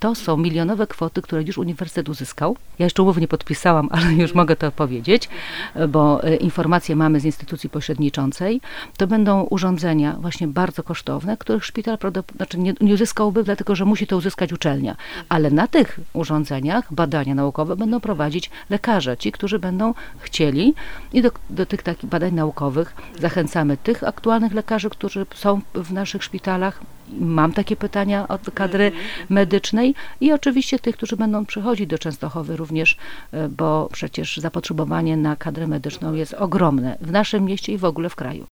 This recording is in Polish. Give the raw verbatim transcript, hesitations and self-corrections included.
to są milionowe kwoty, które już uniwersytet uzyskał. Ja jeszcze umów nie podpisałam, ale już mogę to powiedzieć, bo informacje mamy z instytucji pośredniczącej. To będą urządzenia właśnie bardzo kosztowne, których szpital znaczy nie, nie uzyskałby, dlatego że musi to uzyskać uczelnia. Ale na tych urządzeniach badania naukowe będą prowadzić lekarze, ci, którzy będą chcieli i do, do tych takich badań naukowych zachęcamy tych aktualnych lekarzy, którzy są w naszych szpitalach. Mam takie pytania od kadry medycznej i oczywiście tych, którzy będą przychodzić do Częstochowy również, bo przecież zapotrzebowanie na kadrę medyczną jest ogromne w naszym mieście i w ogóle w kraju.